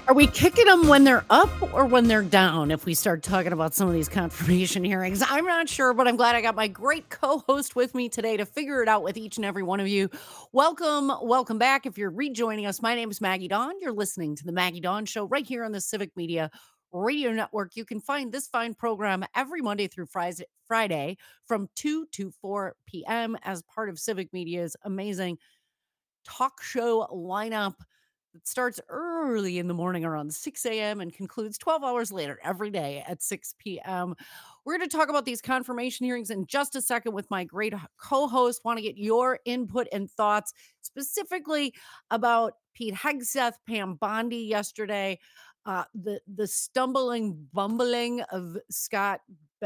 Are we kicking them when they're up or when they're down if we start talking about some of these confirmation hearings? I'm not sure, but I'm glad I got my great co-host with me today to figure it out with each and every one of you. Welcome back. If you're rejoining us, my name is Maggie Dawn. You're listening to the Maggie Dawn Show right here on the Civic Media Radio Network. You can find this fine program every Monday through Friday from 2 to 4 p.m. as part of Civic Media's amazing talk show lineup that starts early in the morning around 6 a.m. and concludes 12 hours later every day at 6 p.m. We're going to talk about these confirmation hearings in just a second with my great co-host. Want to get your input and thoughts specifically about Pete Hegseth, Pam Bondi yesterday, the stumbling, bumbling of Scott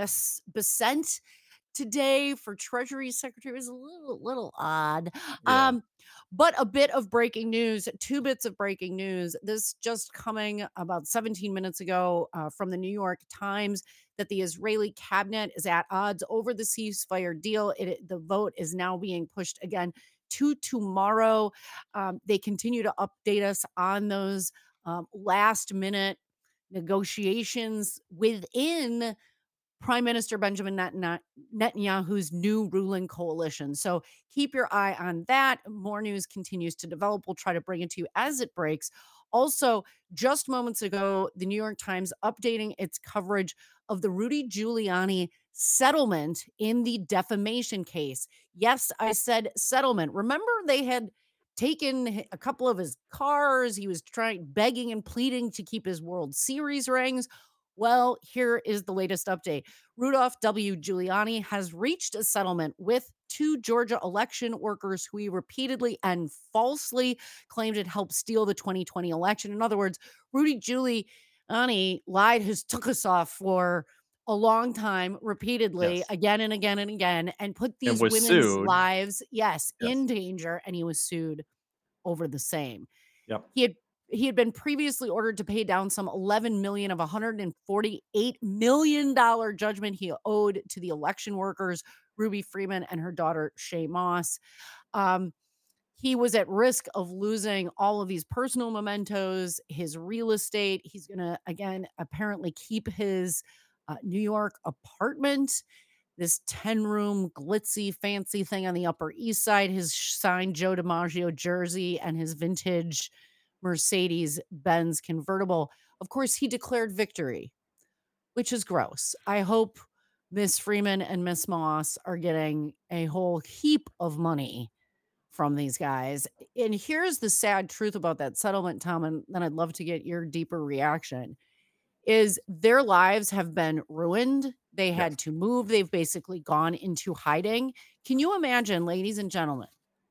Bessent today for Treasury Secretary was a little odd. Yeah. But a bit of breaking news, 2 bits of breaking news. This just coming about 17 minutes ago from the New York Times that the Israeli cabinet is at odds over the ceasefire deal. The vote is now being pushed again to tomorrow. They continue to update us on those last minute negotiations within Prime Minister Benjamin Netanyahu's new ruling coalition. So keep your eye on that. More news continues to develop. We'll try to bring it to you as it breaks. Also, just moments ago, the New York Times updating its coverage of the Rudy Giuliani settlement in the defamation case. Yes, I said settlement. Remember, they had taken a couple of his cars. He was begging and pleading to keep his World Series rings. Well, here is the latest update. Rudolph W. Giuliani has reached a settlement with 2 Georgia election workers who he repeatedly and falsely claimed had helped steal the 2020 election. In other words, Rudy Giuliani lied his took us off for a long time, repeatedly, Yes. again and again and again, and put And these was women's sued. lives, yes, Yes. in danger, and he was sued over the same. Yep. He had he had been previously ordered to pay down some 11 million of $148 million judgment he owed to the election workers, Ruby Freeman and her daughter, Shay Moss. Um, he was at risk of losing all of these personal mementos, his real estate. He's going to, again, apparently keep his New York apartment, this 10-room glitzy fancy thing on the Upper East Side, his signed Joe DiMaggio jersey, and his vintage Mercedes-Benz convertible. Of course, he declared victory, which is gross. I hope Miss Freeman and Miss Moss are getting a whole heap of money from these guys. And here's the sad truth about that settlement, Tom, and then I'd love to get your deeper reaction, is their lives have been ruined. They Yes. had to move. They've basically gone into hiding. Can you imagine, ladies and gentlemen,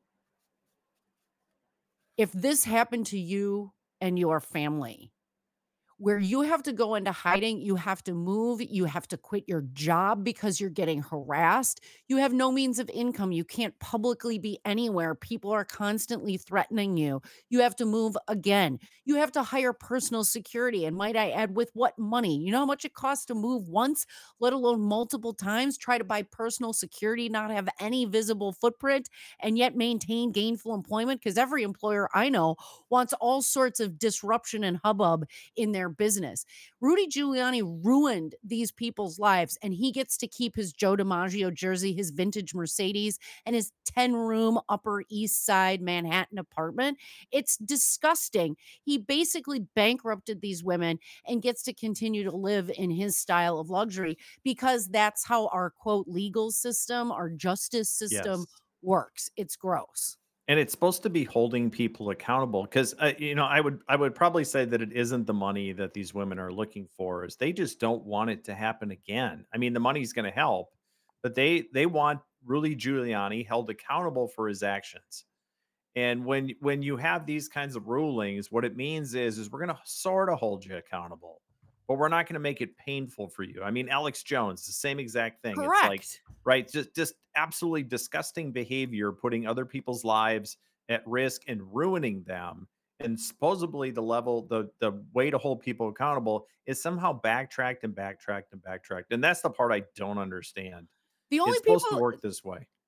if this happened to you and your family? Where you have to go into hiding, you have to move, you have to quit your job because you're getting harassed. You have no means of income. You can't publicly be anywhere. People are constantly threatening you. You have to move again. You have to hire personal security. And might I add, with what money? You know how much it costs to move once, let alone multiple times? Try to buy personal security, not have any visible footprint, and yet maintain gainful employment? Because every employer I know wants all sorts of disruption and hubbub in their business. Rudy Giuliani ruined these people's lives, and he gets to keep his Joe DiMaggio jersey, his vintage Mercedes, and his 10-room Upper East Side Manhattan apartment. It's disgusting. He basically bankrupted these women and gets to continue to live in his style of luxury because that's how our quote legal system, our justice system Yes. works. It's gross. And it's supposed to be holding people accountable because I would probably say that it isn't the money that these women are looking for, is they just don't want it to happen again. I mean, the money's going to help, but they want Rudy Giuliani held accountable for his actions. And when you have these kinds of rulings, what it means is we're going to sort of hold you accountable, but we're not going to make it painful for you. I mean, Alex Jones, the same exact thing. It's like, Correct. right, just absolutely disgusting behavior, putting other people's lives at risk and ruining them. And supposedly the way to hold people accountable is somehow backtracked and backtracked and backtracked. And that's the part I don't understand. The only It's supposed to people work this way.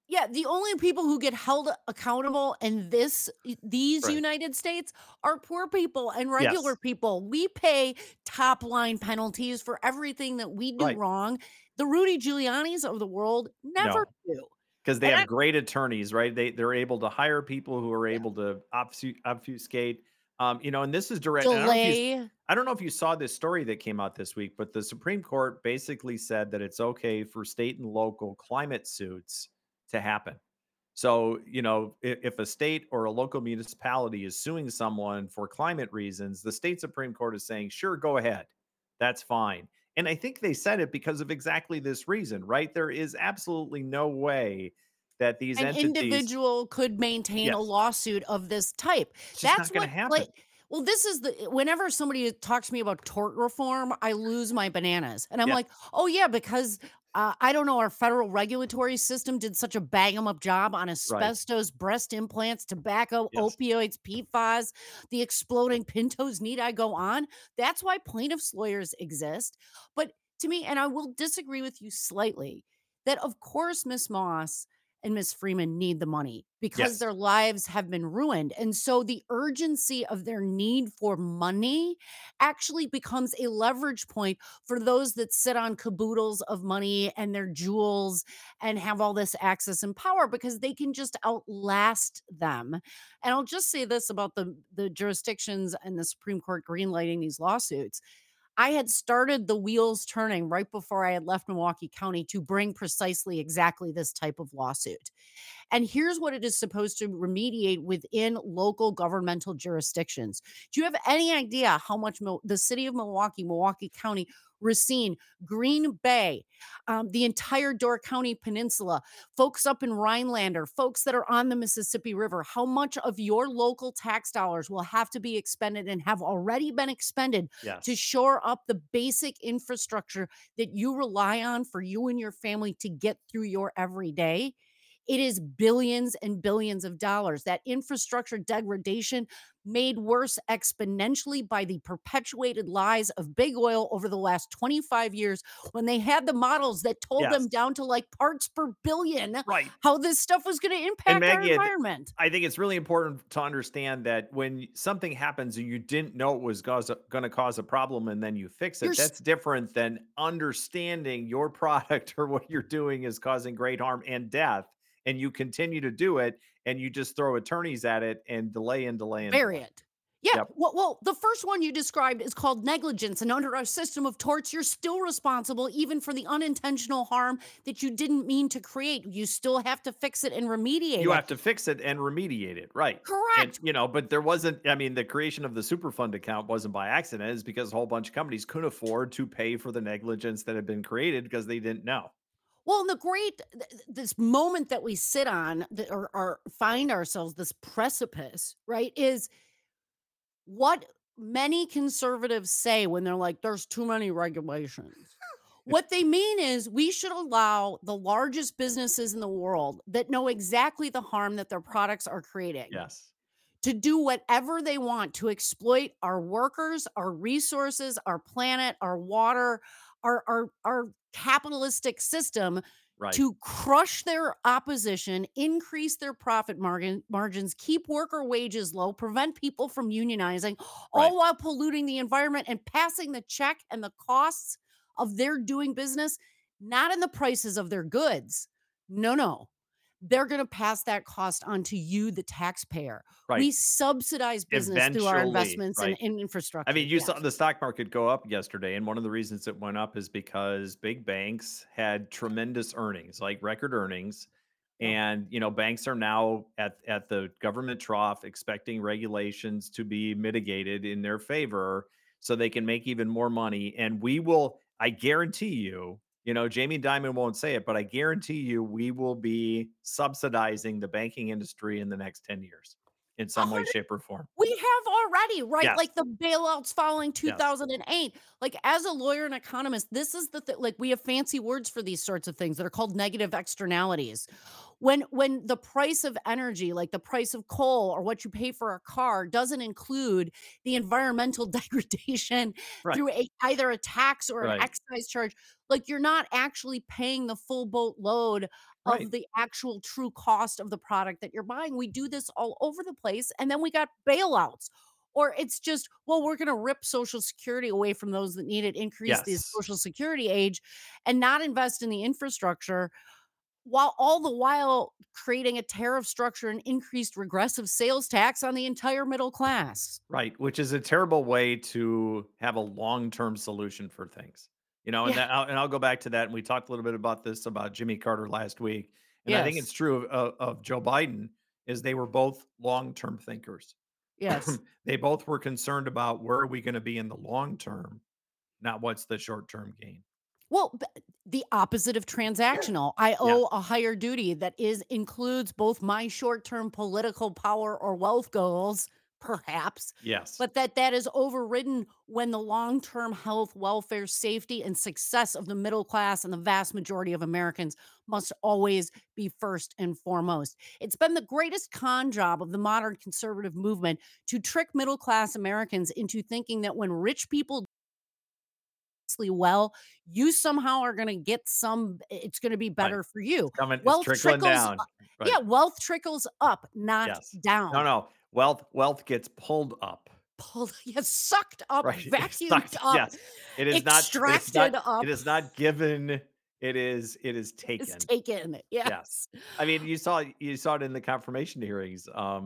Yeah, the only people who get held accountable in these Right. United States are poor people and regular Yes. people. We pay top line penalties for everything that we do Right. wrong. The Rudy Giulianis of the world never No. do. 'Cause they And I have great attorneys, right? They're able to hire people who are yeah, able to obfuscate, and this is direct and delay. I don't know if you saw this story that came out this week, but the Supreme Court basically said that it's okay for state and local climate suits to happen. So, if a state or a local municipality is suing someone for climate reasons, the state Supreme Court is saying, "Sure, go ahead. That's fine." And I think they said it because of exactly this reason, right? There is absolutely no way that these An entities. individual could maintain a Yes, lawsuit of this type. it's just That's not gonna what like happen. well, this is the whenever somebody talks to me about tort reform, I lose my bananas. And I'm Yeah, like, "Oh yeah, because I don't know, our federal regulatory system did such a bang 'em up job on right. asbestos, breast implants, tobacco, Yes. opioids, PFAS, the exploding Pintos, need I go on? That's why plaintiffs' lawyers exist. But to me, and I will disagree with you slightly, that of course Miss Moss and Miss Freeman need the money because Yes. their lives have been ruined. And so the urgency of their need for money actually becomes a leverage point for those that sit on caboodles of money and their jewels and have all this access and power because they can just outlast them. And I'll just say this about the jurisdictions and the Supreme Court greenlighting these lawsuits. I had started the wheels turning right before I had left Milwaukee County to bring precisely exactly this type of lawsuit. And here's what it is supposed to remediate within local governmental jurisdictions. Do you have any idea how much the city of Milwaukee, Milwaukee County, Racine, Green Bay, the entire Door County Peninsula, folks up in Rhinelander, folks that are on the Mississippi River, how much of your local tax dollars will have to be expended and have already been expended to Yes. shore up the basic infrastructure that you rely on for you and your family to get through your everyday? It is billions and billions of dollars. That infrastructure degradation made worse exponentially by the perpetuated lies of big oil over the last 25 years when they had the models that told them Yes. down to like parts per billion Right. how this stuff was going to And impact our Maggie, environment. I think it's really important to understand that when something happens and you didn't know it was going to cause a problem and then you fix You're it, that's different than understanding your product or what you're doing is causing great harm and death. And you continue to do it and you just throw attorneys at it and delay and delay and delay. Variant. Yeah, Yep. well, the first one you described is called negligence, and under our system of torts, you're still responsible even for the unintentional harm that you didn't mean to create. You still have to fix it and remediate You it. have to fix it and remediate it, right. And, Correct. but there wasn't, I mean, the creation of the Superfund account wasn't by accident. It's because a whole bunch of companies couldn't afford to pay for the negligence that had been created because they didn't know. Well, and this moment that we sit on that or find ourselves this precipice, right, is what many conservatives say when they're like, "There's too many regulations." What they mean is we should allow the largest businesses in the world that know exactly the harm that their products are creating Yes. to do whatever they want to exploit our workers, our resources, our planet, our water, our capitalistic system Right. to crush their opposition, increase their profit margins, keep worker wages low, prevent people from unionizing, Right. all while polluting the environment and passing the check and the costs of their doing business, not in the prices of their goods. No, no. They're going to pass that cost on to you, the taxpayer. Right. We subsidize business through our Eventually, investments right. in I infrastructure. mean, you saw Yes. the stock market go up yesterday, and one of the reasons it went up is because big banks had tremendous earnings, like record earnings. Yep. And banks are now at the government trough, expecting regulations to be mitigated in their favor, so they can make even more money. And we will, I guarantee you, Jamie Dimon won't say it, but I guarantee you, we will be subsidizing the banking industry in the next 10 years in A some way, hundred shape, or form. We have already, right? Yes. Like the bailouts following Yes. 2008. Like as a lawyer and economist, this is like we have fancy words for these sorts of things that are called negative externalities. When the price of energy, like the price of coal or what you pay for a car, doesn't include the environmental degradation Right. through either a tax or an Right. excise charge, like you're not actually paying the full boat load Right. of the actual true cost of the product that you're buying. We do this all over the place, and then we got bailouts. Or it's just, well, we're going to rip Social Security away from those that need it, increase the Yes. Social Security age, and not invest in the infrastructure, while all the while creating a tariff structure and increased regressive sales tax on the entire middle class. Right, which is a terrible way to have a long-term solution for things. And Yeah. I'll go back to that, and we talked a little bit about this about Jimmy Carter last week, and I think Yes. it's true of Joe Biden, is they were both long-term thinkers. Yes. They both were concerned about where are we gonna be in the long term, not what's the short-term gain. Well, the opposite of transactional. I Yes, owe a higher duty that is includes both my short-term political power or wealth goals, perhaps, yes, but that is overridden when the long-term health, welfare, safety, and success of the middle class and the vast majority of Americans must always be first and foremost. It's been the greatest con job of the modern conservative movement to trick middle class Americans into thinking that when rich people well, you somehow are gonna get it's gonna be right. better for you. It's Wealth trickling trickles down. Right, yeah, wealth trickles up, not yes. No, down. no, wealth gets pulled up. Pulled yeah, sucked up, Right, it's vacuumed sucked, up, yes. It is not extracted up, given, it is is taken. taken. Yes. Yes. I mean, you saw it in the confirmation hearings.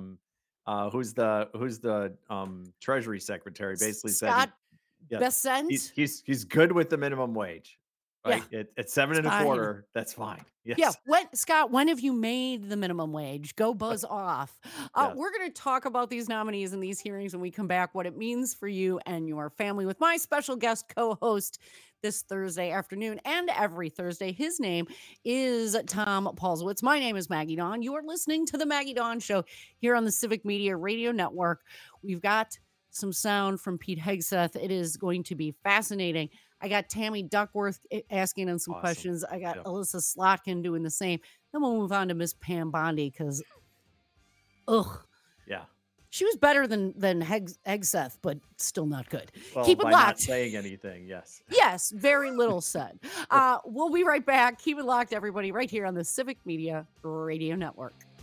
Who's the Treasury Secretary basically said Scott yes, Bessent? he's good with the minimum wage, Yeah, right? At 7 it's and a fine. quarter, that's fine. Yeah, Yes. when have you made the minimum wage? Go buzz off. Yes. We're gonna talk about these nominees and these hearings when we come back, what it means for you and your family with my special guest co-host this Thursday afternoon and every Thursday. His name is Tom Paulsowitz. My name is Maggie Dawn. You are listening to the Maggie Dawn Show here on the Civic Media Radio Network. We've got some sound from Pete Hegseth. It is going to be fascinating. I got Tammy Duckworth asking him some Awesome. questions. I got Yep. Alyssa Slotkin doing the same. Then we'll move on to Miss Pam Bondi because, ugh, Yeah. she was better than Hegseth, but still not good. Well, Keep it by not locked. saying anything, yes. Yes, very little said. We'll be right back. Keep it locked, everybody, right here on the Civic Media Radio Network.